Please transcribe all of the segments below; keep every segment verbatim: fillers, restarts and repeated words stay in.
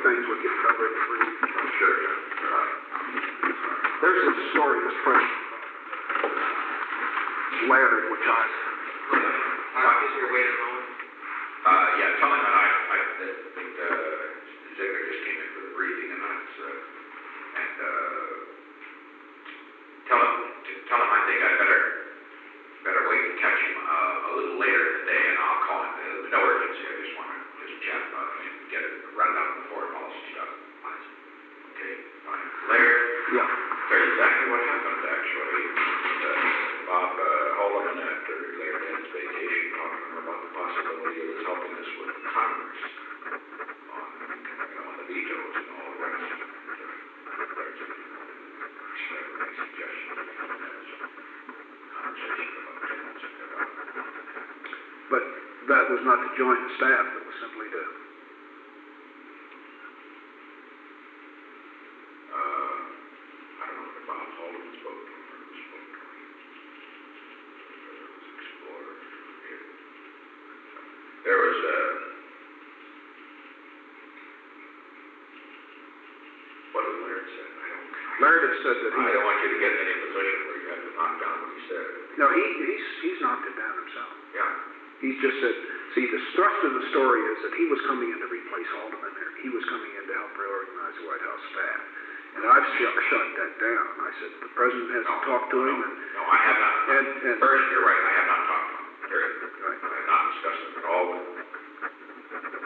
things we get covered for. Sure, right. There's a story, Mister President. Larry, which I... Uh, is your wait a moment? Uh, yeah, tell him that I, I think, uh, Ziegler just came in for the briefing and that's, uh, and, uh, tell him, tell him I think I better, better wait and catch him, uh, a little later in the day and I'll call him. There's no urgency, I just want to just chat about it and get it, run down the foreign policy stuff. Okay, fine. Larry? Yeah. That's exactly what happened, actually. Uh, Bob, uh, Holloman, after Larry had his vacation, talking about the possibility of us helping us with Congress on, you know, on the vetoes and all the rest. There's any suggestions we can have some conversation about things. But that was not to join the staff, it was simply to... There was a, what did Laird say? I don't, Laird has said that he... I don't want you to get in any position where you have to knock down what he said. No, he, he's, he's knocked it down himself. Yeah. He's just said, see, the thrust of the story is that he was coming in to replace Haldeman there. He was coming in to help reorganize the White House staff. And I've shut, shut that down. I said, the president hasn't no, talked to no, him. No, and, no, I have not. And, and, First, you're right, I have not talked to him. Period. Right. I have not discussed it at all with him. And, uh,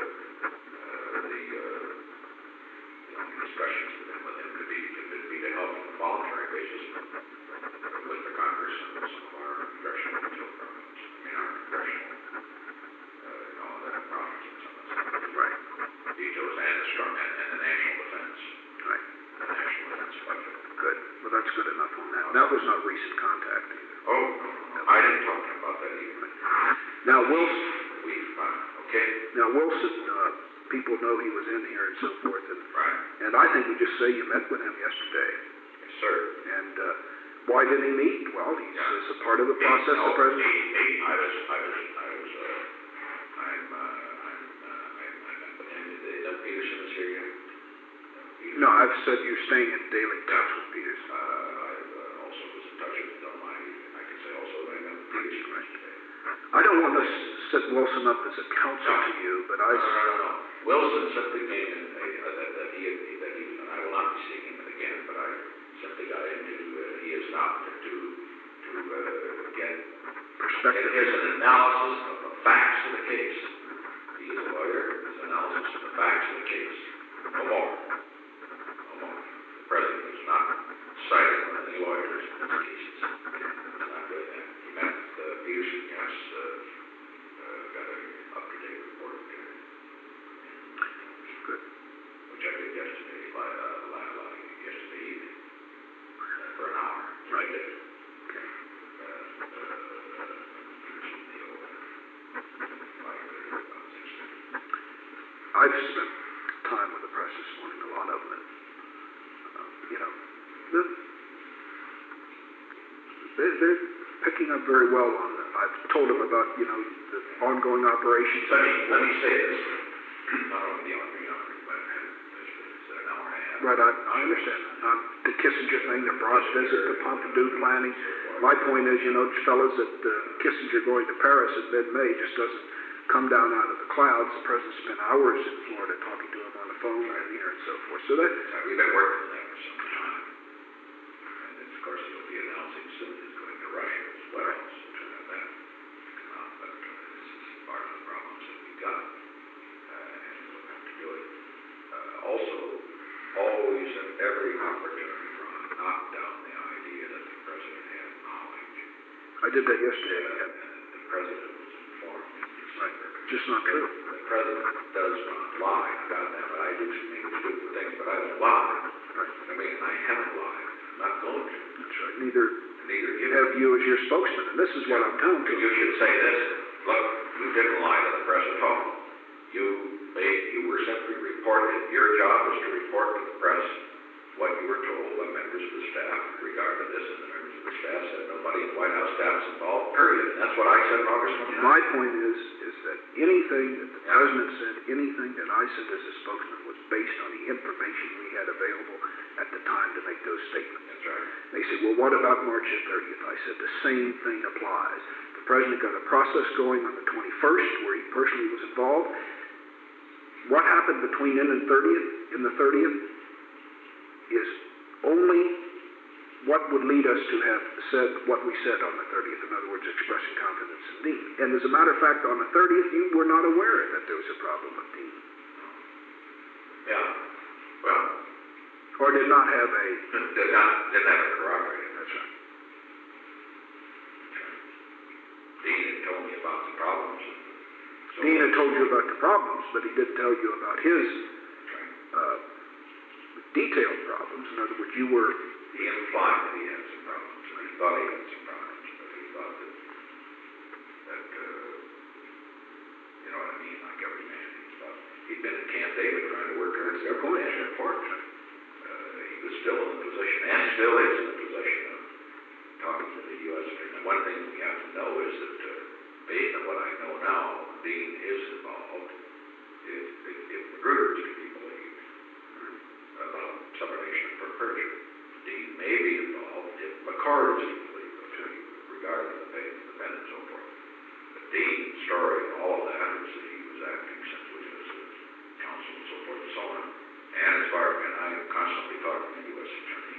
uh, the, uh, the only discussions with him, with him could be, could be to help on a voluntary basis with the Congress and some of our congressional veto problems. I mean, our congressional, uh, you know, the problems and some of the right. vetoes and the strong and, and the national defense. Right. The national defense budget. Good. Well, that's good enough on that. That was not recent contact either. Oh, no, no. I didn't talk to him about that either. Now, Wilson... We've, uh, okay. Now, Wilson, uh, people know he was in here and so forth. And, right. And I think we just say you met with him yesterday. Yes, sir. And uh, why didn't he meet? Well, he's yeah. uh, a part of the process. No, the president. He, he, I was, I was, I was, uh, I'm, uh, I'm, uh, I'm, I met with him. Doug Peterson is here yet? Peterson. No, I've said you're staying in daily touch with Peterson. Uh, I uh, also was in touch with Bill Nye. I can say also that I met with Peterson yesterday. I don't want to set Wilson up as a counsel no. to you, but I... No, no, no, no. Wilson simply came in, uh, that, that he, that he, and I will not be seeking him again, but I simply got into, uh, he is not to, to, uh, get perspective. His analysis of the facts of the case. He is a lawyer, his analysis of the facts of the case. No more. No more. The president is not citing one of the lawyers in these cases. It's not doing that. He met uh, Peterson, yes, uh, uh, got an up-to-date report. Uh, Good. Which I did yesterday, uh, yesterday evening, uh, for an hour. Right. I did. Okay. Uh, uh, Peterson deal, uh, I've spent time with the press this morning, a lot of them, and, uh, you know, they're, they're, they're picking up very well on that. I've told them about, you know, the ongoing operations. Let me, let me say this, not only the ongoing operations, but it's an hour and a half. Right, I, I understand. Uh, the Kissinger thing, the broad visit, the Pompidou planning. My point is, you know, fellas, that uh, Kissinger going to Paris in mid-May just doesn't come down out of the clouds. The president spent hours in Florida talking to him on the phone right here and so forth. So that... We've been working on that for some time. And then, of course, he'll be announcing soon he's going to Russia as well. So turn out that come out. But uh, this is part of the problems that we've got. Uh, and we'll have to do it. Uh, also, always at every opportunity, Ron, knock down the idea that the president had knowledge. I did that yesterday. Uh, and the president was informed. Right. Just not true. The president does not lie. I got that, but I do some stupid things, but I don't lie. Right. I mean, I haven't lied. I'm not going to. That's right. Neither, Neither you. have you as your spokesman, and this is what I'm telling you. You should say this. Look, you didn't lie to the press at all. You made, you were simply reporting. Your job was to report to the press what you were told by members of the staff in regard to this, and the members of the staff said nobody in the White House staff is involved, period. And that's what I said on August twenty-ninth. My point is, is that anything that the president said, anything that I said as a spokesman was information we had available at the time to make those statements. That's right. They said, well, what about March the thirtieth? I said, the same thing applies. The president got a process going on the twenty-first where he personally was involved. What happened between then and thirtieth, in the thirtieth, is only what would lead us to have said what we said on the thirtieth. In other words, expressing confidence in Dean. And as a matter of fact, on the thirtieth, you were not aware that there was a problem with Dean. Yeah. Well, or did not have a... Did not, didn't have it corroborated. That's right. Dean had told me about the problems. So Dean had told you about the problems, but he didn't tell you about his uh, detailed problems. In other words, you were... He implied that he had some problems, or he thought he had some problems, but he thought that, that uh, you know what I mean, like every man, he thought he'd been at Camp David trying to work towards the government report. Uh, he was still in the position, and still is in the position of talking to the U S attorney. Now, one thing we have to know is that, uh, based on what I know now, Dean is involved if, if, if Magruder is to be believed about subornation for perjury. Dean may be involved if McCord is to be believed regarding the pay of the men and so forth. But Dean's story and all of that is that he was acting simply as a counsel and so forth and so on. And as far and I am constantly talking to the U S attorney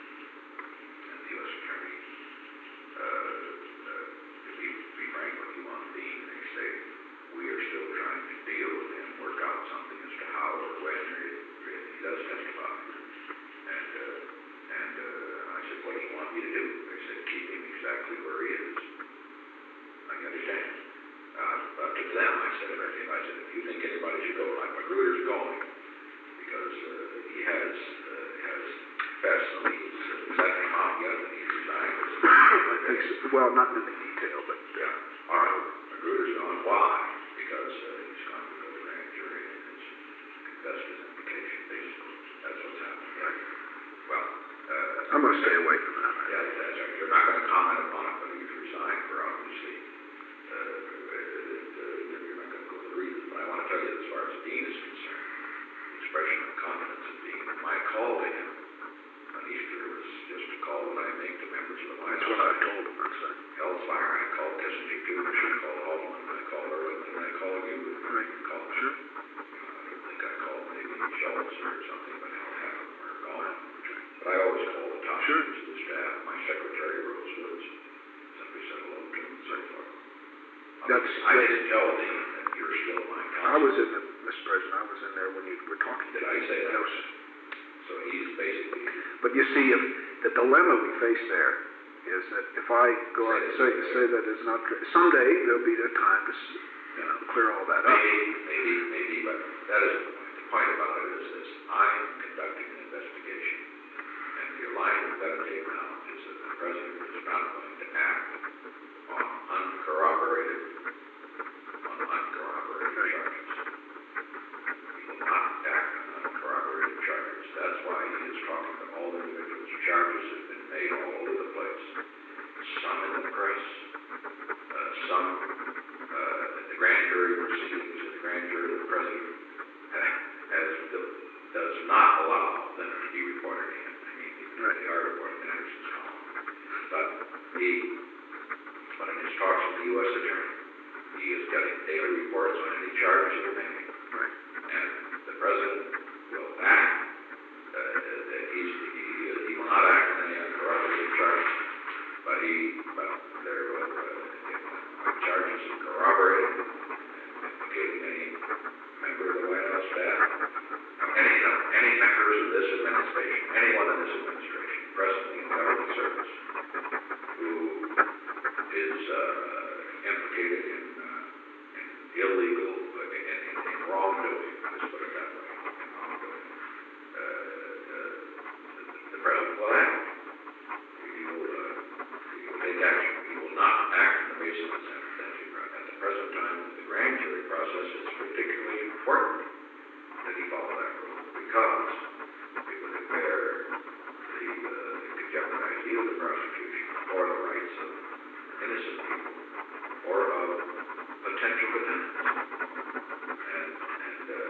and the U S attorney uh, uh, to be, be frank with you on Dean, they say we are still trying to deal with him, work out something as to how or when or if, or if he does testify. And uh, and uh, I said, what do you want me to do? They said, keep him exactly where he is. I understand. Uh, but to them, I said, if I said, if you think anybody should go, like Magruder's going, because uh, he has uh, has confessed, so he's uh, has that come out yet that he's resigned? I think so. Well, not in any detail, but yeah. All right. Magruder's gone. Why? Because uh, he's gone to the grand jury and has confessed his implication, basically. That's what's happening, right? Well, uh, I'm going to stay away from that. yeah, that's right. You're not going to comment upon it, but he's resigned for obviously. Uh, uh, uh, you're not going to go to the reasons. But I want to tell you, as far as Dean is concerned, the expression of confidence in Dean, my call to him on Easter was just a call that I make to members of the White House. That's what I told him. That's right. Hell's fire. I called Kissinger too. I called Haldeman. I called Ehrlichman. And I called you. Right. I called Sure. I don't think I called maybe Schultz or something, but hell, half of them are gone. But I always call the top Sure. members of the staff. My secretary, Rose Woods, simply said hello to him and so forth. That's, I didn't tell Dean that you're still my counsel. I was in the, Mister President, I was in there when you were talking. Did I say that? No, sir. So he's basically... But you see, if the dilemma we face there is that if I go out and say, say that is not true, someday there'll be a time to, you know, clear all that up. Maybe, maybe, maybe, but that isn't the point. The point about it is this. I am conducting an investigation, and the line we've got to take now is that the president is not going to act on uncorroborated, on uncorroborated charges. He will not act on uncorroborated charges. That's why he is talking to all individuals. Charges have been made all over the place. Some in the press, uh, some uh, the grand jury proceedings, the grand jury of the president has, does not allow them to be reported to him. I mean, right. They are reported to Anderson's column. But he, but in his talks with the U S attorney, he is getting daily reports on any charges that are made. Right. And the president will act, uh, he's, he, he will not act on any uncorroborated charges. But he, but there will, uh, if charges are corroborated, implicating any member of the White House staff, any, any members of this administration, anyone in this administration, presently in government service, who is uh, implicated in, uh, in illegal, uh, in, in, in wrongdoing, let's put it that way, in wrongdoing, uh, uh, the, the president will act. He will, uh, he will take action. He will not act on the basis of sentencing. At the present time, the grand jury process is particularly important that he follow that rule because it would impair the, uh, it could jeopardize either the prosecution or the rights of innocent people or of potential defendants. And, and uh,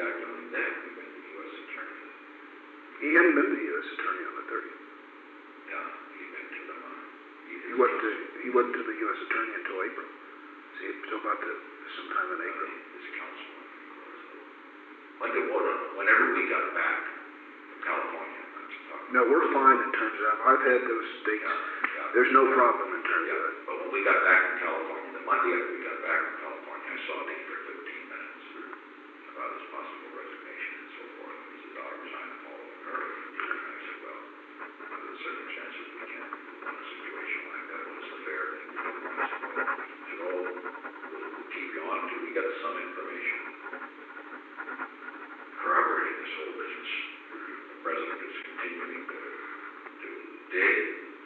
acting then, we went to the U S attorney. He hadn't been to the U S attorney on the thirtieth. Yeah, he went to them, uh, he He wasn't to, he wasn't to the U S attorney until April. See, until about the, sometime in April. his counsel. When did, whenever we got back from California, I'm just talking. No, we're fine in terms of, I've had those dates. Yeah, yeah. There's no problem in terms Yeah, of it. but when we got back from California, the Monday after we got back from California, I saw Dean for fifteen minutes about his possible resignation and so forth. And he said, I'll resign the following early. And I said, well, under the circumstances, we can't move on a situation like that. What's the fair thing to do? And I said, well, he said, oh, we'll, we'll keep you on until we get some information corroborating this whole business. The president is continuing to, to dig.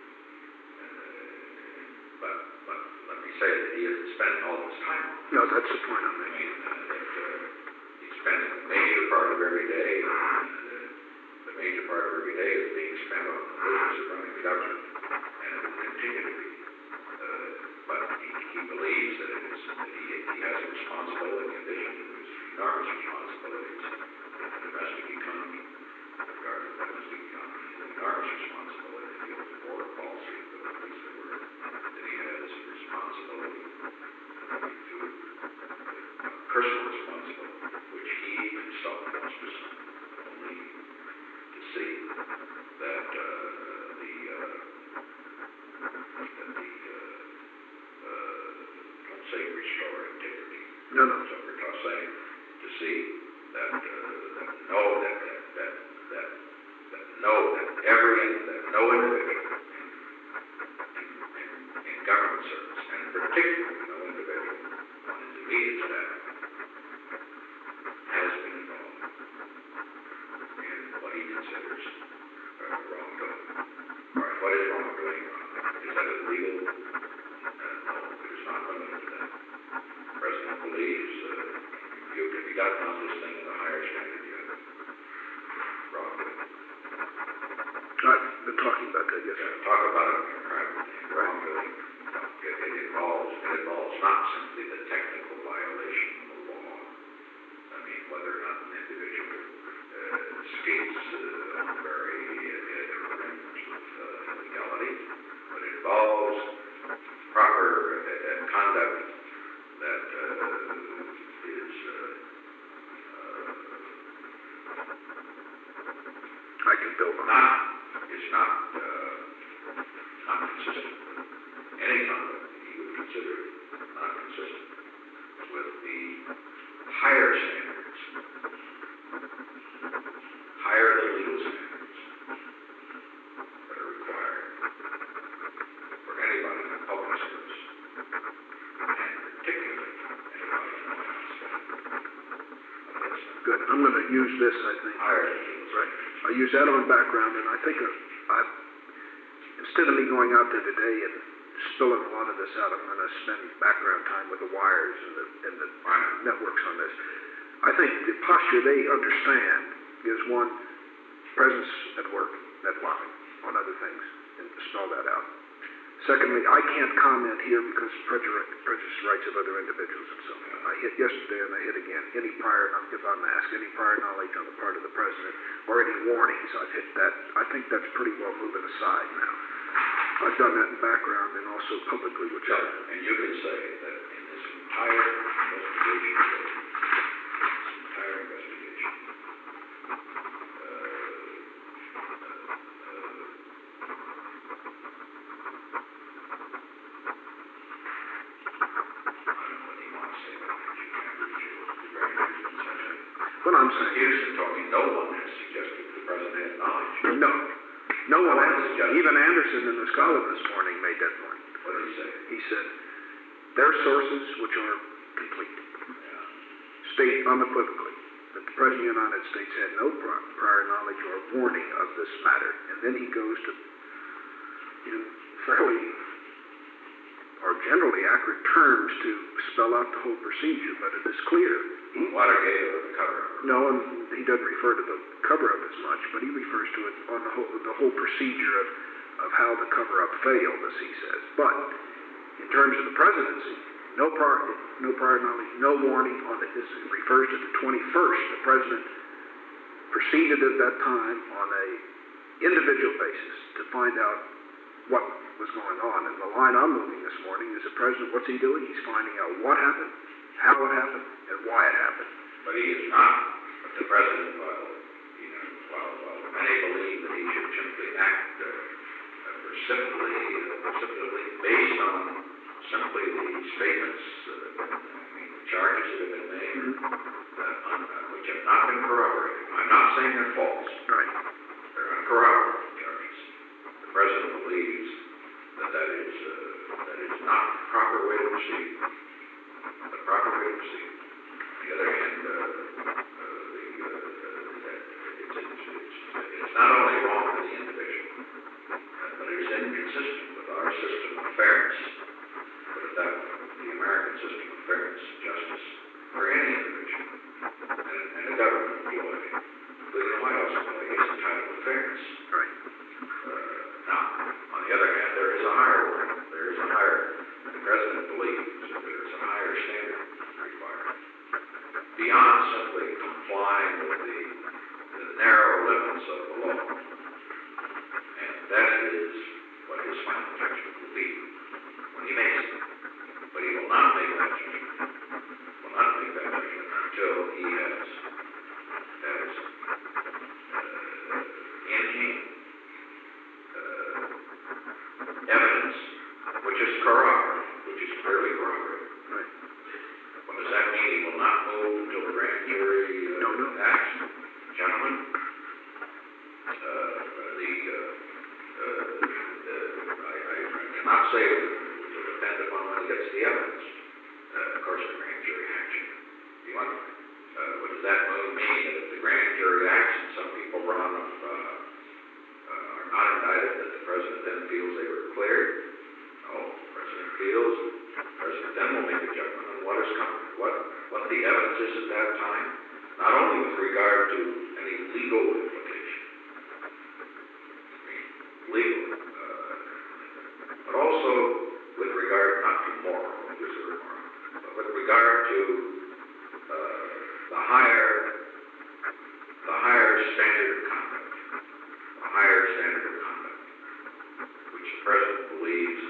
But, but let me say that he isn't spending all of his time on it. No, that's the point I'm I making. mean, uh, that, uh, he's spending a major part of every day, and uh, the major part of every day is being spent on the business of running the government, and it will continue to be. Uh, but he, he believes that it is, that he, he has a responsibility, in addition to his enormous responsibilities in the domestic economy, with regard to the domestic economy, he has an enormous responsibility to deal with the foreign policy of the police that were, that he has a responsibility to a personal responsibility, which he himself wants to only to see that uh, the uh, that the uh, uh, don't say restore integrity. No, no. So we're not saying to see that uh, that know that that that that, that know that every that no individual in government service, and particularly no individual on his immediate staff, has been involved in what he considers uh, wrongdoing. All right, what is wrongdoing? Is that illegal? Uh, no, it is not limited to that. The president believes uh, you can be gotten on this thing at a higher standard yet. Wrongdoing. I've been talking about that, yes. Yeah, talk about it in private. Wrongdoing. It, it involves it involves not simply the technical violation of the law. I mean, whether or not an individual uh, skates uh, on very uh, rims of uh, illegality, but it involves proper uh, conduct that uh, is uh, uh, I can build on that. not is not uh, not consistent with any conduct that he would consider not consistent with the higher standards, higher than legal standards that are required for anybody in public service, and particularly anybody in law enforcement. Good. I'm going to use this, I think. Higher than legal Right. standards. I use that on background, and I think uh, I, instead of me going out there today and spilling a lot of this out, I'm going to spend background time with the wires and the, and the networks on this. I think the posture they understand is one, presence at work, networking, on other things, and to spell that out. Secondly, I can't comment here because prejudice, prejudice rights of other individuals and so on. I hit yesterday and I hit again. Any prior, if I'm asked, any prior knowledge on the part of the president or any warnings, I've hit that. I think that's pretty well moving aside now. I've done that in background and also publicly, which Yeah, I, and you can say that in this entire investigation, this entire investigation, uh, what I'm saying. Houston told me no one has suggested the president had knowledge. No, no one No one has. has suggested. Even Anderson in the Scholar this morning made that point. What did he say? He said, their sources, which are complete, Yeah. state unequivocally that the President of the United States had no pri- prior knowledge or warning of this matter. And then he goes to, in fairly or generally accurate terms to spell out the whole procedure, but it is clear. He, Watergate or the cover? no, and he doesn't refer to the cover-up as much, but he refers to it on the whole, the whole procedure of, of how the cover-up failed, as he says. But in terms of the presidency, No prior, no prior knowledge, no warning on it. This refers to the twenty-first. The president proceeded at that time on a individual basis to find out what was going on. And the line I'm moving this morning is the president, what's he doing? He's finding out what happened, how it happened, and why it happened. But he is not the president, while, you know, while, while many believe that he should simply act uh, uh, simply, uh, simply based on simply the statements, uh, I mean, the charges that have been made, mm-hmm. uh, on, uh, which have not been corroborated. I'm not saying they're false. Right. They're uncorroborated charges. The president believes that that is, uh, that is not the proper way to proceed. The proper way to proceed. On the other hand, uh, uh, the, uh, uh, it's, it's, it's, it's not only wrong for the individual, uh, but it's inconsistent with our system of fairness. Put it that way, the American system of fairness and justice for any individual and, and a government employee, including a White House employee, is entitled to fairness. Right. Uh, now, on the other hand, there is a higher one. There is a higher, the president believes that there is a higher standard required beyond simply complying with the, the narrow limits of the law. And that is what his final judgment will be when he makes it. But he will not make that judgment. Will not make that judgment until he has, has uh, in hand uh, evidence which is corroborated, which is clearly corroborated. Right. What does that mean? He will not move until the grand jury uh, no, no. acts. Gentlemen, uh, the, uh, uh, uh, I, I cannot say it will depend upon when he gets the evidence. Uh, of course, the grand jury action. You want, uh, what does that mean? That if the grand jury acts and some people run of, uh, uh, are not indicted, that the president then feels they were cleared? No, the president feels, the president then will make a judgment on what is coming, what, what the evidence is at that time, not only with regard to any legal implication, I mean, legal, uh, but also with regard not to moral, just or moral, but with regard to uh, the higher, the higher standard of conduct, the higher standard of conduct, which the president believes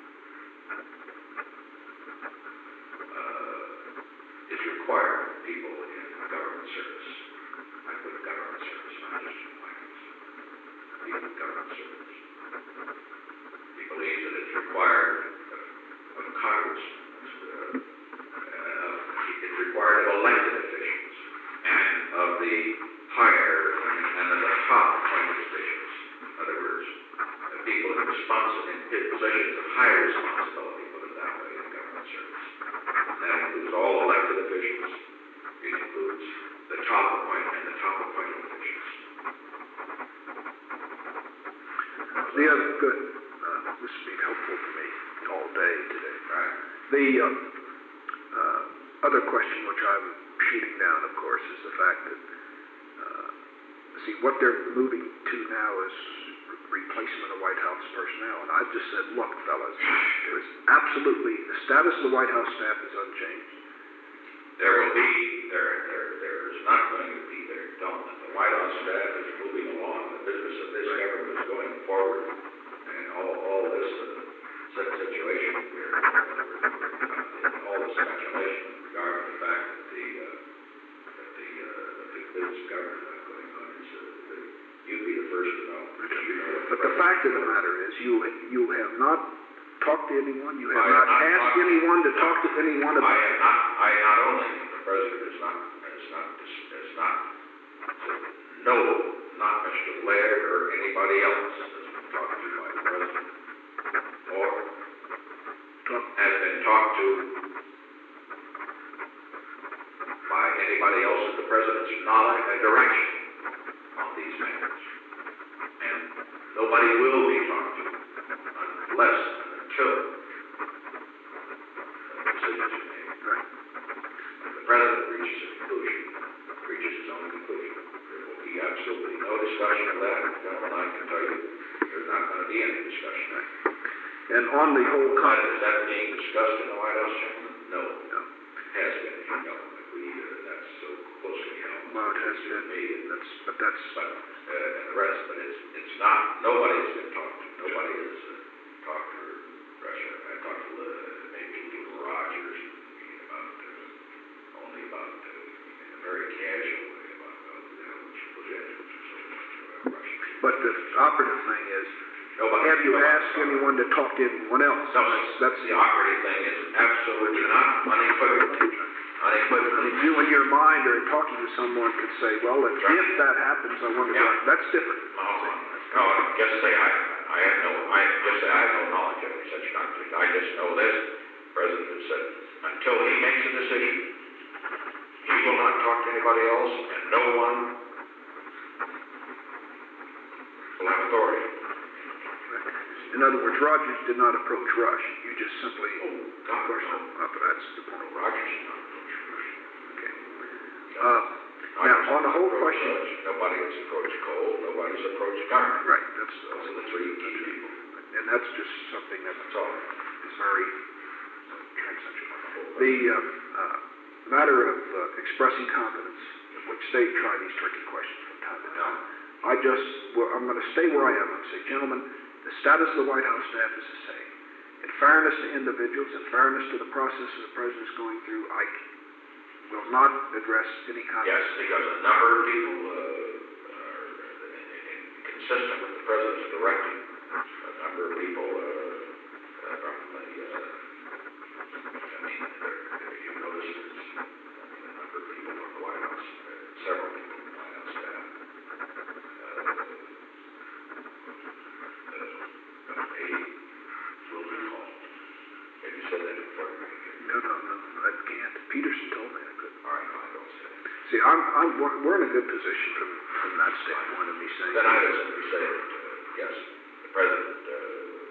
uh, is required of people in government service. I put government service, not just in finance. People in government service. He believes that it's required of, of Congress, uh, uh, it's required of elected officials and of the higher and, and of the top appointed officials. In other words, the people in response in positions of higher responsibility, put it that way, in government service. And that includes all elected officials. It includes the top appointed and the top appointed officials. The other, good. Uh, this has been helpful for me all day today. Right. The uh, uh, other question, which I'm shooting down, of course, is the fact that, uh, see, what they're moving to now is re replacement of White House personnel. And I've just said, look, fellas, there is absolutely, the status of the White House staff is unchanged. There will be, there, there, there is not going to be, there don't. The White House staff is moving along. The business of this government is going forward. And all, all this uh, situation here, uh, all the speculation regarding the fact that the, uh, that the, uh, that the business government is going on is, uh, the, you'd be the first to know. You know but the fact of the matter is, you, you have not talked to anyone, you have I not have not asked talked, anyone to talk to anyone I about have not, I not only, the president is not, is not, is not, no, not Mister Laird or anybody else has been talked to by the president, or has been talked to by anybody else in the president's knowledge and direction on these matters. And nobody will be talked to unless and until the decisions are made. Right. When the president reaches a conclusion, reaches his own conclusion, there will be absolutely no discussion of that. Gentlemen, I can tell you, there's not going to be any discussion. And on the whole, Is that being discussed in the White House, gentlemen? has been in government. We, uh, that's so closely held. Well, it has You and been, me, and that's, but that's, but, uh, and the rest, but it's, it's not, nobody's been talked to, nobody has uh, talked to Russia. I talked to, uh, maybe Little Rogers, about, uh, only about, uh, in a very casual way, about, about how much potential or so much about Russia. but the operative thing is, Nobody, have you nobody- asked anyone to talk to anyone else? No, That's, that's the operative thing is absolutely not, unequivocally, unequivocally. you in your mind or talking to someone could say, well, if, if that happens, I wonder, Yeah. what- that's different. No, no, just say I, I have no, I just say I have no knowledge of any such conflict. I just know this. The president has said, until he makes a decision, he will not talk to anybody else, and no one will have authority. In other words, Rogers did not approach Rush. You just simply, Oh, God, of course, no. no, but that's the point. Rogers is not approaching Russia. Okay. Uh, now, on the whole question, Nobody has approached Cole, nobody's approached Garner. right, that's, Those are the three key people. and that's just something that That's all. is very transcendental. The uh, uh, matter of uh, expressing confidence, which they try these tricky questions from time to time. I just, well, I'm going to stay where I am and say, gentlemen, the status of the White House staff is the same. In fairness to individuals, in fairness to the process the president is going through, I will not address any Yes, confidence. because a number of people uh, are consistent with the president's directive. A number of people, uh, uh, probably, uh, I mean, there- if you notice, there's I mean, a number of people from the White House, uh, several people from the White House staff. Uh, uh, maybe will be called. Have you said that before? No, no, no, I can't. Peterson told me I could. All right, I don't say it. See, I'm, I'm, we're we're in a good position from, from that standpoint of me saying. Then I would simply say that, uh, yes, the president, uh,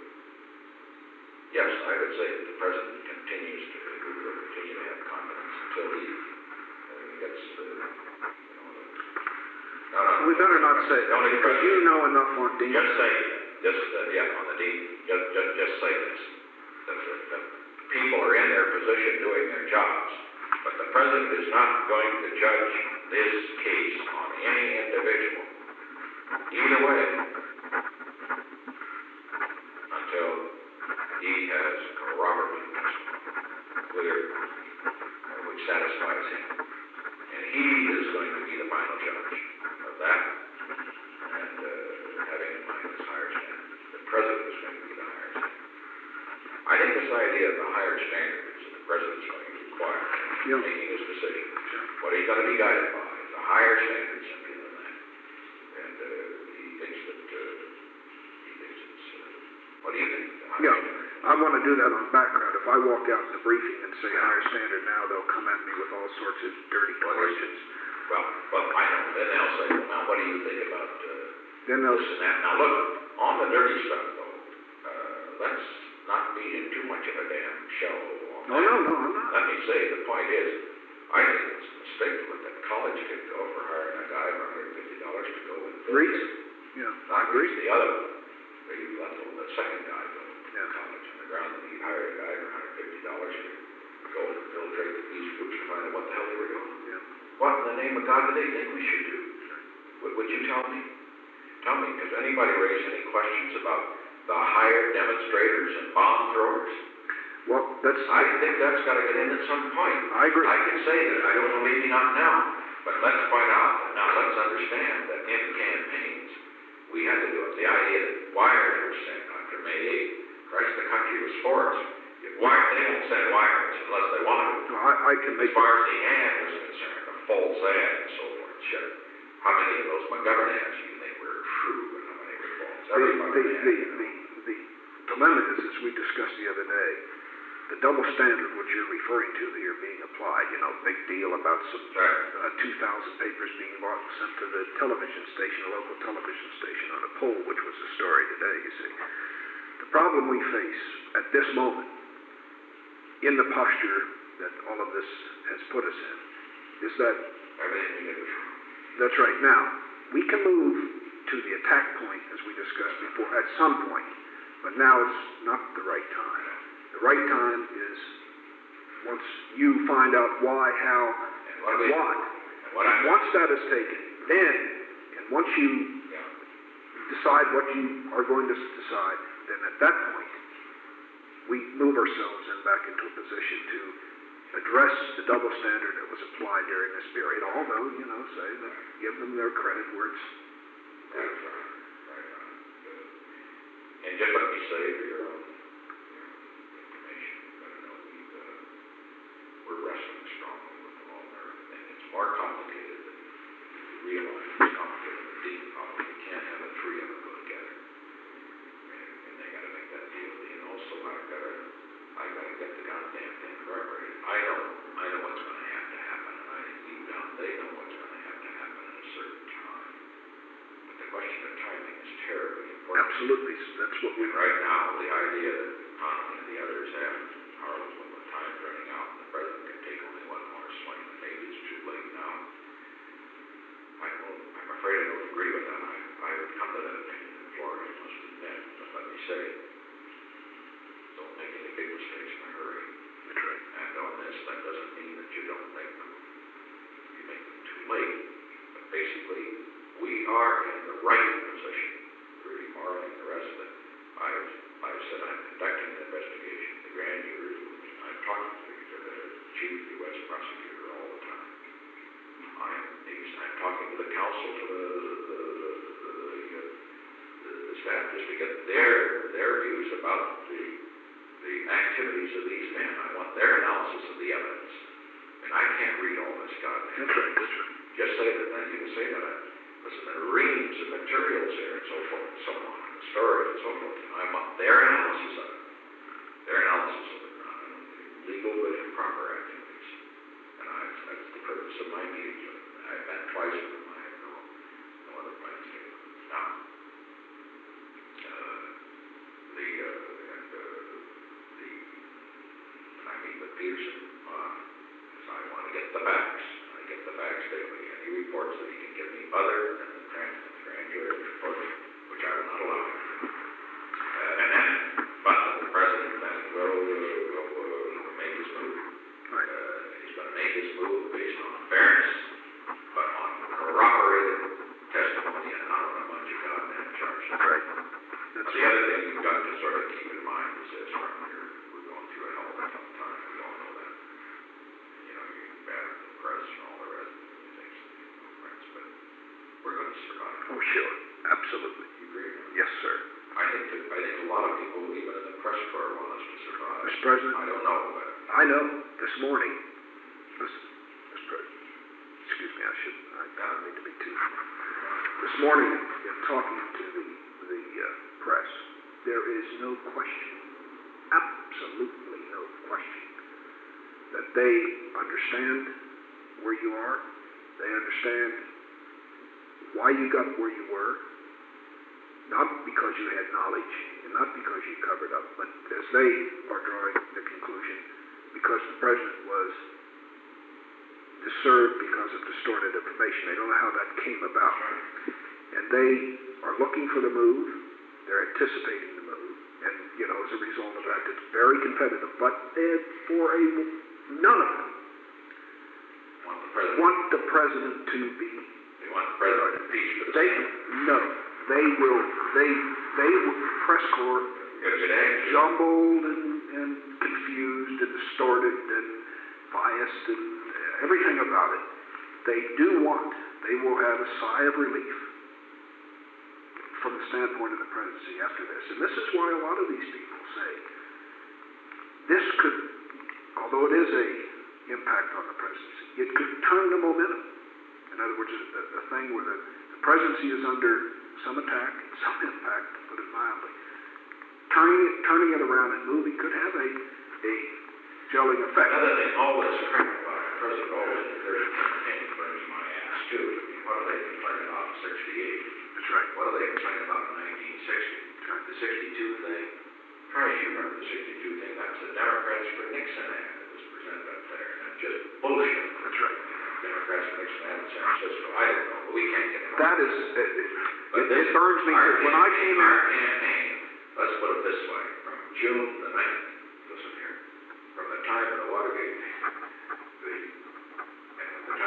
yes, I would say that the president continues to, we will continue to have confidence until he uh, gets, uh, you know, no, no. We better not say that, Don't because you know enough on Dean. Just say, just, uh, yeah, on the deed, just, just, just say this, that, that, that people are in their position doing their jobs, but the president is not going to judge this case on any individual, either way, until he has corroborated clear, uh, which satisfies him. And he is going to be the final judge of that, and uh, having in mind this higher standard. The president is going to be the higher standard. I think this idea of the higher standard is that the president is going to require in Yeah. making his decision. What he's going to be guided by is a higher standard simply than that. And uh, he thinks that, uh, he thinks it's, uh, what do you think? The higher Yeah, standard? I want to do that on background. If I walk out in the briefing and say higher standard now, they'll come at me with all sorts of dirty questions. Well, well, I know. Then they'll say, well, now what do you think about uh, Then they'll, this and that? Now look, on the dirty stuff though, uh, let's not be in too much of a damn show on no, that. no, no, I'm not. Let me say, the point is, I think it's a mistake to let that college kid go for hiring a guy for one hundred fifty dollars to go and Agreed. Yeah, I Not agree. the other one. They let the, the second guy go to Yeah. college on the ground, and he hired a guy for one hundred fifty dollars to go and infiltrate these groups to find out what the hell they were doing. Yeah. What in the name of God do they think we should do? Would, would you tell me? Tell me, has anybody raised any questions about the hired demonstrators and bomb throwers? Well, that's, I think that's got to get in at some point. I agree. I can say that. I don't believe you not now. But let's find out. Now let's understand that in campaigns, we had to do it. The idea that wires were sent after May eighth, Christ, the country was for us. If wire, they won't send wires unless they want to. well, I, I can As make, far as the ad was concerned, a false ad and so forth. Sure. How many of those McGovern ads do you think were true and how many were false? the, the, Everybody had. the, the, the dilemma is, as we discussed the other day, the double standard which you're referring to here being applied, you know, big deal about some Right. uh, two thousand papers being bought and sent to the television station, a local television station on a pole, which was the story today, you see. The problem we face at this moment, in the posture that all of this has put us in, is that, Everything we did was wrong. that's right, now, we can move to the attack point, as we discussed before, at some point, but now is not the right time. The right time is once you find out why, how, And what and we, what, and what I'm, once that is taken, then, and once you yeah, decide what you are going to s- decide, then at that point, we move ourselves in back into a position to address the double standard that was applied during this period, although, you know, say that, give them their credit where it's right, right, right, right. And just let me say for your own information, you gotta know we, uh, we're wrestling strongly with the law there, and it's more complicated than you realize. It's complicated, and deep, complicated. You can't have the three of them go together. And, and they gotta make that deal. And also, I've gotta, I've gotta get the goddamn thing corroborated. I know, I know what's gonna have to happen, and I think deep down they know what's gonna have to happen at a certain time. But the question of timing is terribly important. absolutely, so that's what we, And right now, the idea that Connolly and the others have, Harlan, when the time's running out, and the president can take only one more swing, and maybe it's too late now. I will, I'm afraid I don't agree with that. I, I would come to that opinion in Florida, I must admit, but let me say, don't make any big mistakes in a hurry. that's right. And on this, that doesn't mean that you don't make them, you make them too late. But basically, we are in the right position, Rudy Marley and the rest of it. I've, I've said I'm conducting an investigation. The grand jury, I'm talking to the, to the chief U S prosecutor all the time. I'm, he's, I'm talking to the counsel for the, the, the, the, the, the, the staff just to get their, their views about the, the activities of these men. I want their analysis of the evidence. And I can't read all this goddamn. That's right, that's right. Just say that, then you can say that. Listen, there are reams of materials here and so forth and so on, and stories and so forth. And I want their analysis of it. Their analysis of it, not only legal but improper activities. And I, that's the purpose of my meetings. I've met twice with them. I have no, no other plans to do. Now, uh, the, uh, and, uh, the, when I meet with Peterson, uh, is I want to get the facts. I get the facts daily. Any reports that he can give me other than the grand, the grand jury report, which I will not allow him to do. Uh, and then, but the president then will, uh, will, uh, make his move. Right. Uh, he's going to make his move based on fairness, but on corroborated testimony and not on a bunch of goddamn charges. That's right. Now, That's the other thing you've got to sort of keep in mind is this, from here, we're going through a hell of a tough time. We all know that. You know, you're bad with the press and all the rest of the things, no friends, but we're going to survive. Oh, sure, absolutely. You agree? Yes, sir. I think that, I think a lot of people, even in the press corps, want us to survive. Mister President? I don't know, but I know this morning, listen, Mister President, excuse me, I should, I don't need to be too. This morning, in talking to the, the uh, press, there is no question, absolutely no question, that they understand where you are, they understand why you got where you were, not because you had knowledge, and not because you covered up, but as they are drawing the conclusion, because the president was disturbed because of distorted information. They don't know how that came about. And they are looking for the move, they're anticipating the move, and, you know, as a result of that, it's very competitive. But uh, for a, none of them want the president, want the president to be, they want the president impeached for the they, Senate. no, they will, they, they will, press corps, Because it ain't just jumbled and, and confused and distorted and biased and uh, everything about it. They do want, they will have a sigh of relief from the standpoint of the presidency after this. And this is why a lot of these people say this could, although it is a impact on the presidency, it could turn the momentum. In other words, a, a thing where the, the presidency is under some attack, some impact, to put it mildly. Turning it, turning it around and moving could have a, a gelling effect. another thing, all this crap about it, President always in their campaign burns my ass too. I mean, what are they complaining about in sixty-eight? That's right. What are they complaining about in nineteen sixty? The sixty-two thing? Try you remember the sixty-two thing? That was the Democrats for Nixon Act that was presented up there. And that's just bullshit. That's right. Democrats for Nixon Act in San Francisco. I don't know, but we can't get it. That is, it, it, But it, it burns me. our When I came our out, campaign, let's put it this way, from June the ninth, listen here, from the time of the Watergate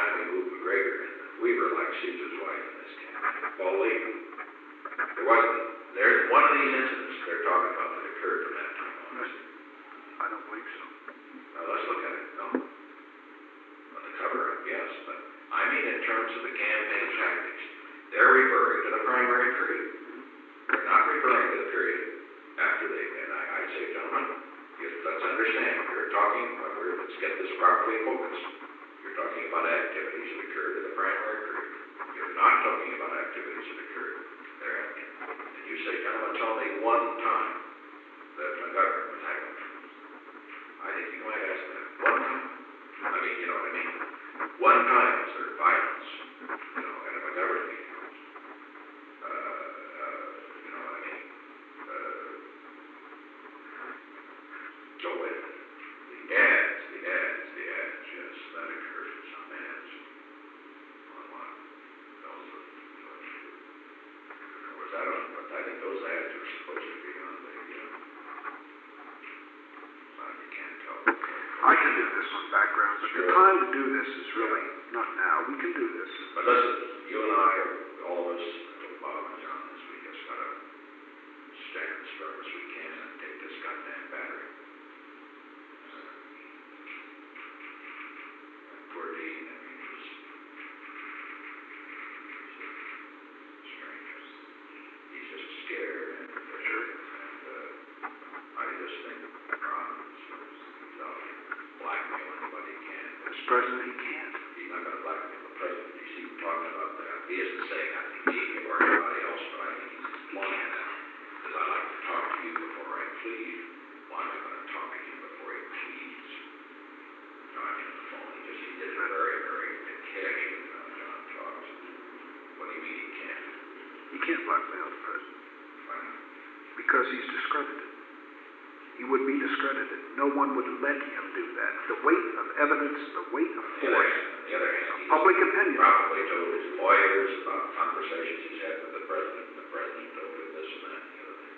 time we moved McGregor in, we were like Caesar's wife in this camp. Believe me. There wasn't, there's one of these incidents they're talking about that occurred from that time on. I don't believe so. Now, let's look at it. No. Well, the cover up, yes, but I mean in terms of the campaign tactics. They're referring to the primary period. They're not referring to the period after they, and I, I say, gentlemen, if, let's understand, you're talking, about, let's get this properly focused. You're talking about activities that occurred in the primary period. You're not talking about activities that occurred thereafter. And you say, gentlemen, tell me one time that McGovern was heckled. I think you might ask that. One time. I mean, you know what I mean? One time is there violence, you know, at a McGovern meeting. Uh, uh, you know what I mean? Uh, so wait a minute. The ads, the ads, the ads, yes, that occurs in some ads. On what? Those are, or was that on, but I think those ads are supposed to be on the, you know, you can't tell. I can do this on background, but Sure. the time to do this is really not now. We can do this. But listen, you and I, all of us, Bob and John, this we just gotta stand as firm as we can and take this goddamn battery. Uh, poor Dean, I mean, he's, he's a stranger. He's just scared and, Sure. and uh, I just think Ron is he's out blackmail anybody he can. As president, he can't. He's not going to blackmail the president. You see him talking about that. He isn't saying I think he or anybody else, but I think he's implying that. Because I like to talk to you before I plead. Why am I going to talk to him before he pleads? You know, I mean, on the phone, he just, he did it very, very casually. How John talks. What do you mean he can't? He can't blackmail the president Why not? because he's discredited. He would be discredited. No one would let him do that. The weight of evidence, the weight of On the other force, hand, on the other hand, he's public opinion. probably told his lawyers about conversations he's had with the president, and the president told him this and that and the other thing.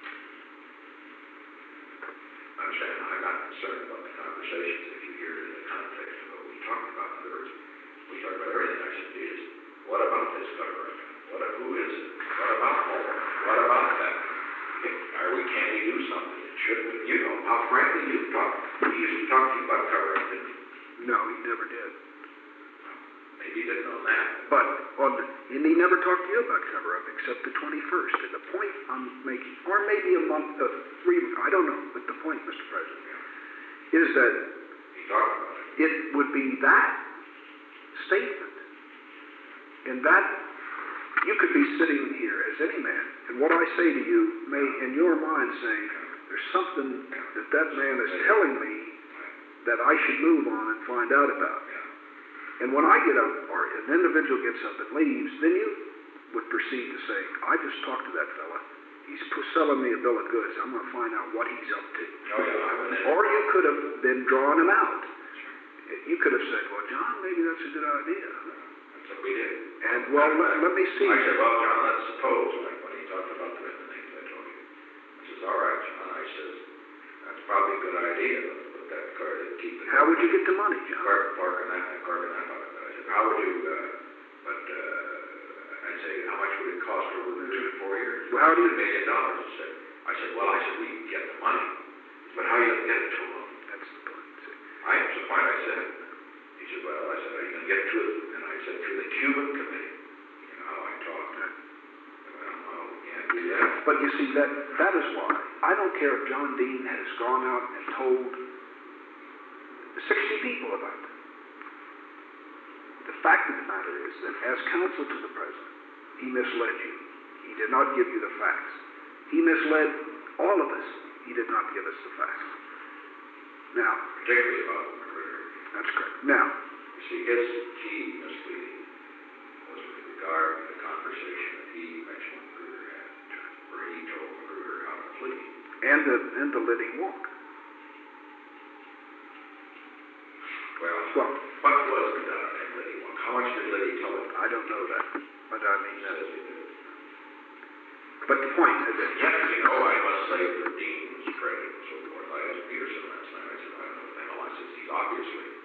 Understand, I'm not concerned about the conversations if you hear it in the context of what we talked about. In other words, we talked about everything. I said, Jesus, what about this government? What, who is it? What about Mullen? What about that? Are we, can we do something? Shouldn't we? You know how frankly you talk. We used to talk to you about covering, didn't we? No, he never did. Maybe you didn't know that. But on the, and he never talked to you about cover-up except the twenty-first. And the point I'm making, or maybe a month, uh, three, I don't know, but the point, Mister President, is that He talked about it. it would be that statement. And that, you could be sitting here as any man, and what I say to you may, in your mind, say, there's something that that man is telling me that I should move on and find out about. And when I get up, or an individual gets up and leaves, then you would proceed to say, I just talked to that fella. He's selling me a bill of goods. I'm going to find out what he's up to. Oh, yeah, I went in. Or you could have been drawing him out. You could have said, well, John, maybe that's a good idea. That's what we did. And, well, let, let me see. I said, well, John, let's suppose, like when he talked about the the things I told you. I says, all right, John. I says, that's probably a good idea. Let's put that card and keep it. How would you get the money, John? Park, park and that, park and that. I said, how would you, uh, but, uh, I say, how much would it cost over the two to four years? Well, how do you- A million dollars. He said, I said, well, I said, we can get the money. But how are you going to get it to him? That's the point. See. I am the point I said. He said, well, I said, are you going to get it to it? And I said, through the Cuban committee. You know how I talk. Right. Well, no, we can't do that. But you see, that that is why. I don't care if John Dean has gone out and told sixty people about it. The fact of the matter is that as counsel to the president, he misled you. He did not give you the facts. He misled all of us. He did not give us the facts. Now, Particularly about McGregor. that's correct. Now, You see, his key misleading was with regard to the conversation that he mentioned McGregor had, where he told McGregor how to plead. and the and the Liddy walk. Well, Well, what was done in Liddy Walk? How much did Liddy tell him? I don't know that, but I mean, He uh, says he did. but the point is that Yes, you know, I must say for Dean's credit and so forth, I asked Peterson last night, I said, I don't know what the hell, I said, he's obviously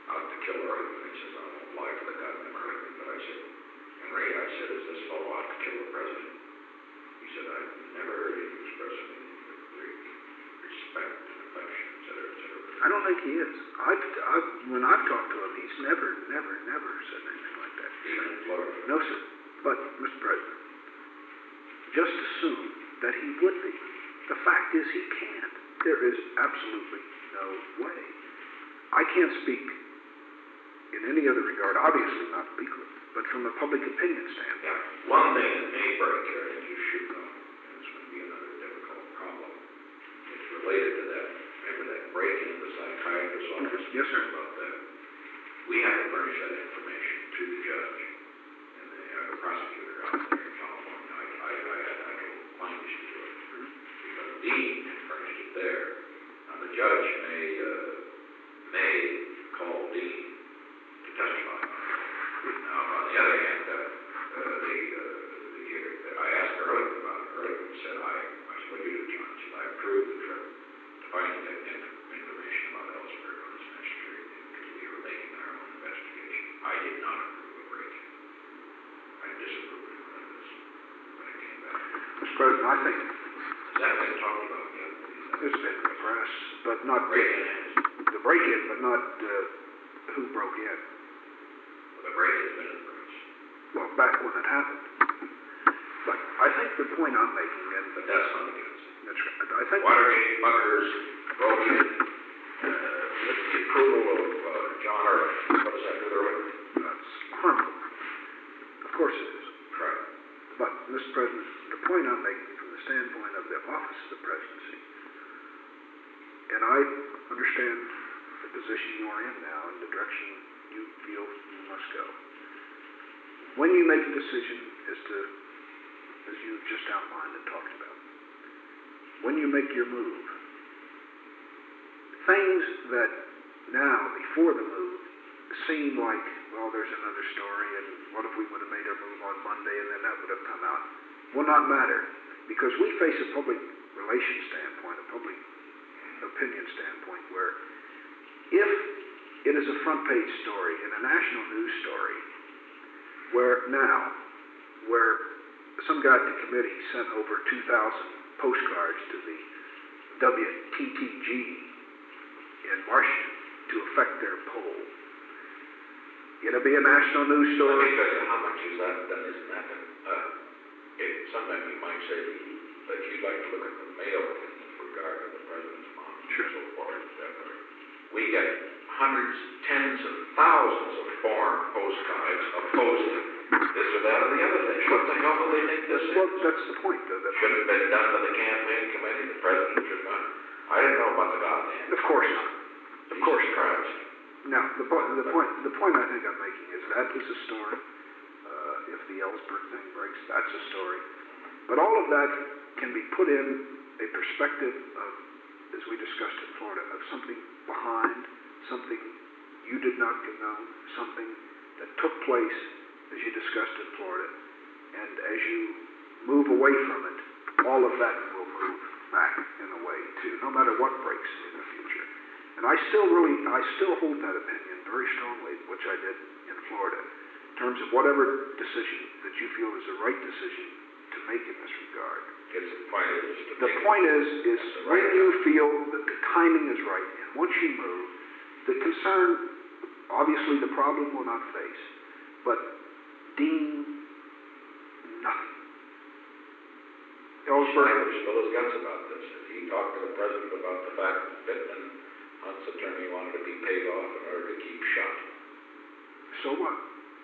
out to kill Ehrlichman. He says, I won't apply for the goddamn Ehrlichman. But I said, Henry, I said, is this fellow out to kill the president? He said, I've never heard you express any great respect and affection, et cetera, et cetera. I don't think he is. I've, I've, when I've talked to him, he's never, never, never said anything like that. Even in Florida. No, sir. But, Mister President, just assume that he would be. The fact is he can't. There is absolutely no way. I can't speak in any other regard, obviously not legally, but from a public opinion standpoint. Yeah. One thing that may break here, and you should know, and it's going to be another difficult problem, it's related to that. Remember that break-in of the psychiatrist's office? Yes, sir. About that. We have to furnish that information to the judge and the, uh, the prosecutor out there in California. I, I, I had actual claims to do it because Dean had furnished it there. Now the judge may uh, may call Dean to testify. Now on the other hand, uh, uh, the, uh, the uh, I asked Ehrlichman about it. Ehrlichman said, I, I said, what do you do, John? He said, I approved the trip to finding that information about Ellsberg on this mystery because we were making our own investigation. I did not approve a break-in. I disapproved of this when it came back. Mister President, I think Has that been talked about yet? there's been the press, but not Break-in. the break-in, but not uh, who broke in. The break-in's been in the press. Well, back when it happened. But I think the point I'm making, and But that's not the case. that's right, I think Watergate buggers broke in uh, with the approval of uh, John Ehrlichman. What does that do to Ehrlichman? that's harmful. Of course it is. Right. But, Mister President, the point I'm making from the standpoint of the office of the presidency, and I understand the position you are in now and the direction you feel you must go. When you make a decision as to, as you just outlined and talked about, when you make your move, things that now, before the move, seem like, well, there's another story, and what if we would have made our move on Monday and then that would have come out, will not matter, because we face a public relations standpoint, a public opinion standpoint, where if it is a front page story in a national news story, where now, where some guy at the committee sent over two thousand postcards to the W T T G in Washington to affect their poll, it'll be a national news Let story. me tell you how much is that, then isn't that, uh, it, sometimes you might say that you'd like to look at the mail with regard to the president's mom and Sure. so forth. We get hundreds, tens of thousands of foreign postcards opposing this or that or the other thing. What the hell do they think this Well, is? that's the point, though. That Should have been done by the campaign committee, the president should not. I didn't know about the goddamn. Of course not. Of course Jesus not. Christ. Now, the point, the point, the point I think I'm making is that is a story. Uh, if the Ellsberg thing breaks, that's a story. But all of that can be put in a perspective of, as we discussed in Florida, of something behind, something you did not know, something that took place, as you discussed in Florida. And as you move away from it, all of that will move back in a way too, no matter what breaks in the future. And I still really, I still hold that opinion very strongly, which I did in Florida, in terms of whatever decision that you feel is the right decision to make in this regard. Because the point is to The make it- point is, is That's the when right you time. feel that the timing is right, and once you move, the concern, obviously the problem will not face, but Dean, nothing. Ellsberg, Snyder spill his guts about this. If he talked to the president about the fact that Pittman, Hunt's attorney, wanted to be paid off in order to keep shut. so what?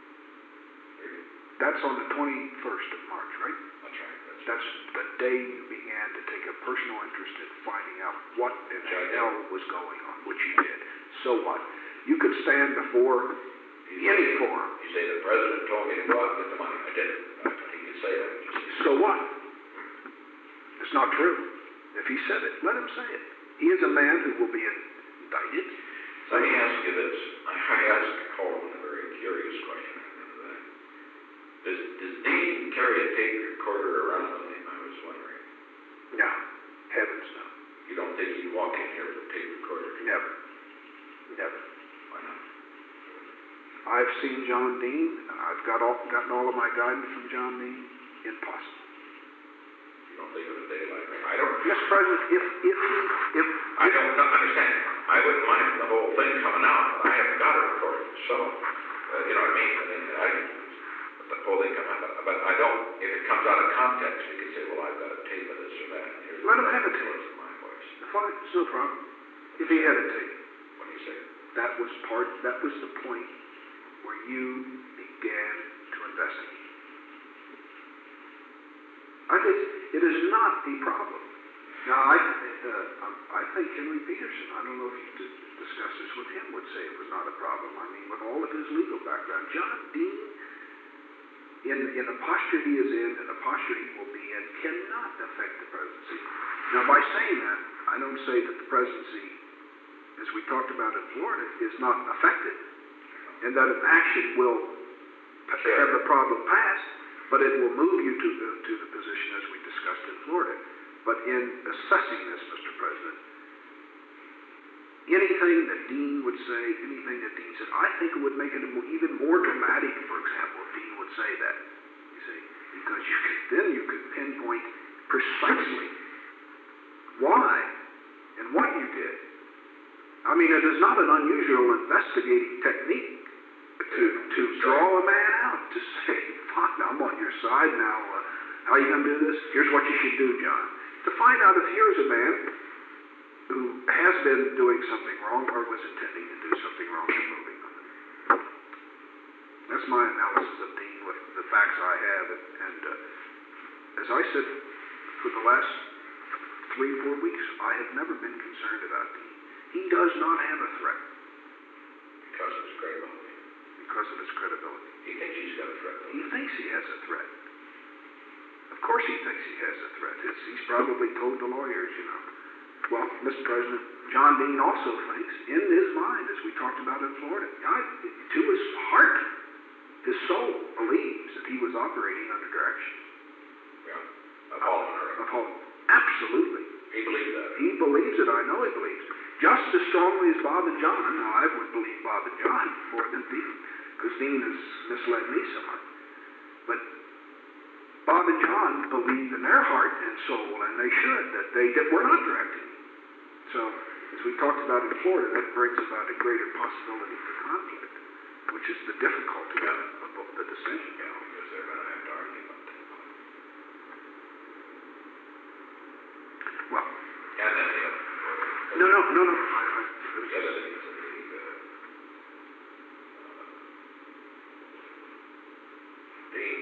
That's on the twenty-first of March, right? That's right. That's That's the day you began to take a personal interest in finding out what in the hell was going on, which you did. So what? You could stand before any forum. You say the president told me to go out and get the money. I didn't. He could say that. So what? It's not true. If he said it, let him say it. He is a man who will be indicted. Let me ask you this. I I asked Coleman a very curious question. Does, does Dean carry a tape recorder around with him? I was wondering. No. Heavens no. You don't think he'd walk in here with a tape recorder? Never. Never. Why not? I've seen John Dean, and I've got all, gotten all of my guidance from John Dean. Impossible. You don't think of a day like that? I don't. Mister President, if, if, if... I don't understand. I wouldn't mind the whole thing coming out, but I haven't got it recorded, so, uh, you know what I mean? I mean, I, the whole thing come out, but I don't, if it comes out of context, we can say, well, I've got a tape of this or that. And here's Let him the have a tape. voice of my voice. Fine, it's no problem. If he had a tape. What do you say? That was part, that was the point where you began to investigate. I think it is not a problem. Now, I, uh, I think Henry Peterson, I don't know if you d- discussed this with him, would say it was not a problem. I mean, with all of his legal background, John Dean, in, in the posture he is in and the posture he will be in, cannot affect the presidency. Now, by saying that, I don't say that the presidency, as we talked about in Florida, is not affected, and that an action will p- have the problem passed, but it will move you to the, to the position as we discussed in Florida. But in assessing this, Mister President, anything that Dean would say, anything that Dean said, I think it would make it even more dramatic, for example, if Dean would say that, you see, because you could, then you could pinpoint precisely why and what you did. I mean, it is not an unusual investigating technique to, to draw a man out, to say, fine, I'm on your side now, uh, how are you going to do this? Here's what you should do, John. To find out if here's a man who has been doing something wrong or was intending to do something wrong and moving on it. That's my analysis of Dean with the facts I have. And, and uh, as I said, for the last three, four weeks, I have never been concerned about Dean. He does not have a threat. Because of his credibility. Because of his credibility. He thinks he's got a threat. He thinks he has a threat. Of course he thinks he has a threat. It's, he's probably told the lawyers, you know. Well, Mister President, John Dean also thinks, in his mind, as we talked about in Florida, I, to his heart, his soul believes that he was operating under direction. Yeah. Of Haldeman. Of Haldeman. Absolutely. He believes that. He believes it. I know he believes it. Just as strongly as Bob and John. Now, I would believe Bob and John more than Dean, because Dean has misled me somewhat. But Bob and John believe in their heart and soul, and they should, that they did, were not directing. So, as we talked about in Florida, that brings about a greater possibility for conflict, which is the difficulty of, of the decision. Yeah, because they're going to have to argue about that. Well, and then the other. No, no, no, no. I, I, the other thing is that the, uh, Dean,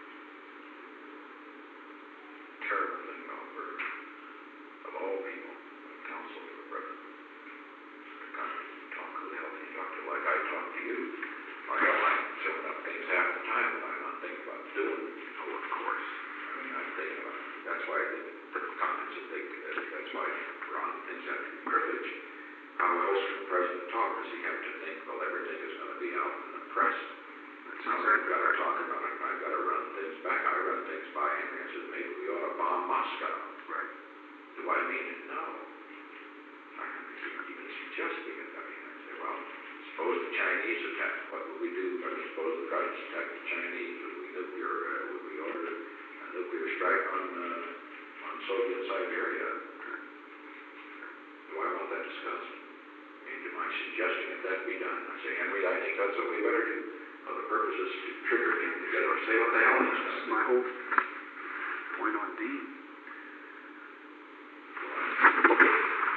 terrible thing about Bert, of all people, counsel for the president, to come and talk to the hell he talked to, like I talk to you. I don't like showing up things half the time that I'm not thinking about doing. Oh, of course. I mean, I'm thinking about it. That's why I think the comments that they, that's why Ron thinks that privilege. How else can the president talk? Does he have to think, well, everything is going to be out in the press? That's how I've got to talk about it. I've got to run things back. I run things by Henry and said, maybe we ought to bomb Moscow. Right. Do I mean it? No. I can't even suggesting it. I mean, I say, well, suppose the Chinese attack. What would we do? I mean, suppose the Russians attack the Chinese. Would we nuclear, uh, would we order a nuclear strike on, uh, on Soviet Siberia? Do I want that discussed? I mean, am I suggesting that that be done? I say, Henry, I think that's what we better do. Well, the purpose is to trigger people to get or say what the hell he's This is my whole point on Dean. Okay.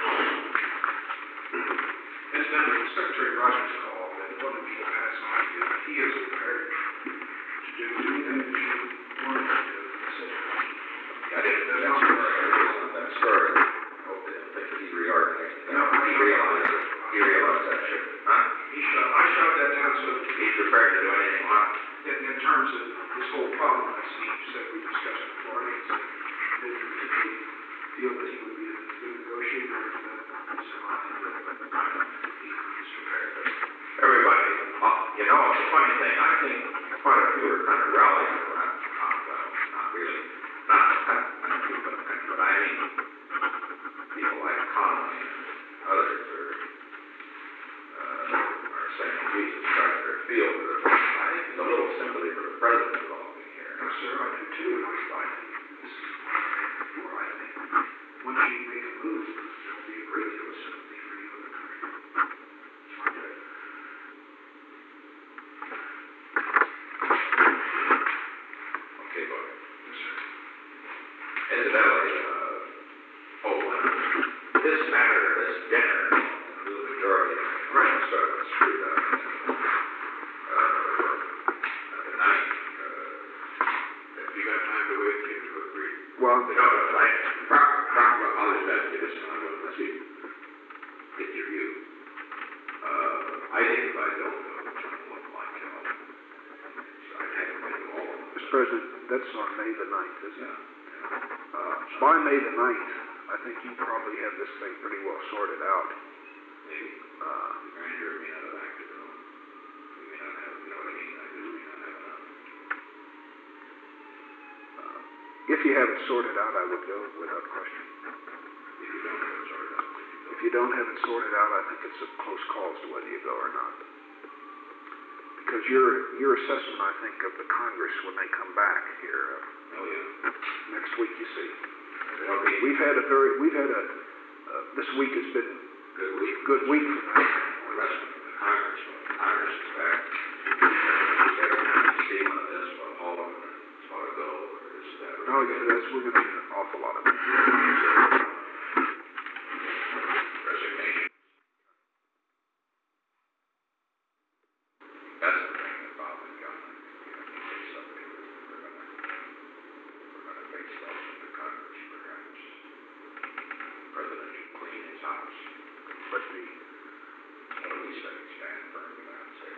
Incidentally, Secretary Rogers called and wanted me to pass on to you that he is prepared to do anything that you want to do in the situation. I didn't, that's not that story. I hope they don't think that he reorganized. No, he realized it. He realized that shit. Huh? He shot, I shot that down so that He's prepared to do anything. What? in, in terms of this whole problem, I see you said we discussed it before, he said that you feel that he would be a good negotiator for that. So I think that he, he's prepared. Everybody, uh, you know, it's a funny thing. I think quite a few are kind of rallying around. Uh, well, not really. Not, not, not a few, but, but I mean, people like Connolly and others are, uh, are saying, Jesus Christ, their field, their Mister President, that's on May the ninth, isn't Yeah. it? Uh, by May the ninth, I think you probably have this thing pretty well sorted out. Maybe. Uh, The grand jury may not have acted though. We may not have, you know what I mean? I just may not have enough. uh, if you have it sorted out, I would go without question. If you don't have it sorted out, then you go. If you don't have it sorted out, I think it's a close call as to whether you go or not. Because your, your assessment, I think, of the Congress when they come back here, uh, Oh, yeah. next week, you see. It'll be We've had a very, we've had a, uh, this week has been a good week. good week for them. Well, that's when the Congress, when Congress is back, they're steam on this, but all of them, it's ought to go, or is that? No, yeah, that's, we're gonna need an awful lot of it. Resignation. That's the thing that Bob and John, I think, we have to say something, we're gonna, we're gonna face those in the Congress, perhaps. The President should clean his house. But the, What do we say, stand firm in that, say?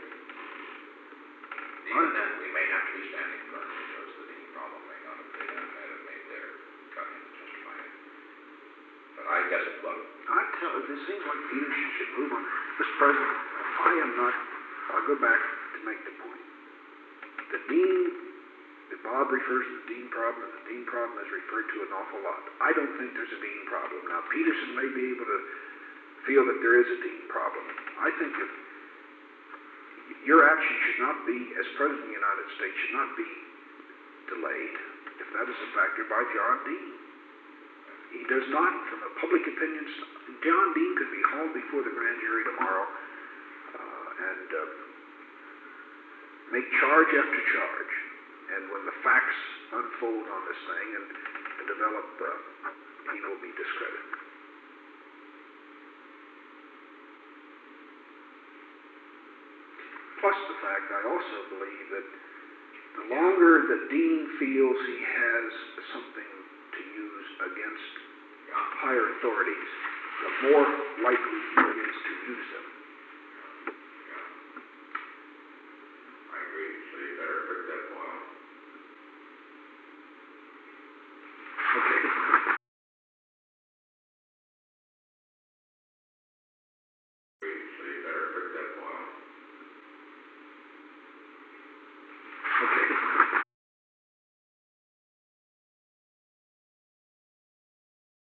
Even then, we may have to be standing firm because the Dean problem may not have, they haven't had it made there, got him to justify it. But I guess, look, I tell you, it seems like leadership should move on. Mister President, I am not, I'll go back to make the point. The Dean, if Bob refers to the Dean problem, the Dean problem is referred to an awful lot. I don't think there's a Dean problem. Now, Peterson may be able to feel that there is a Dean problem. I think that your action should not be, as President of the United States, should not be delayed, if that is a factor, by John Dean. He does not, from a public opinion, John Dean could be hauled before the grand jury tomorrow uh, and uh, make charge after charge. And when the facts unfold on this thing and, and develop, uh, Dean will be discredited. Plus the fact, I also believe that the longer that Dean feels he has something to use against higher authorities, the more likely he is to use them. I agree, so you better pick that boil. Okay.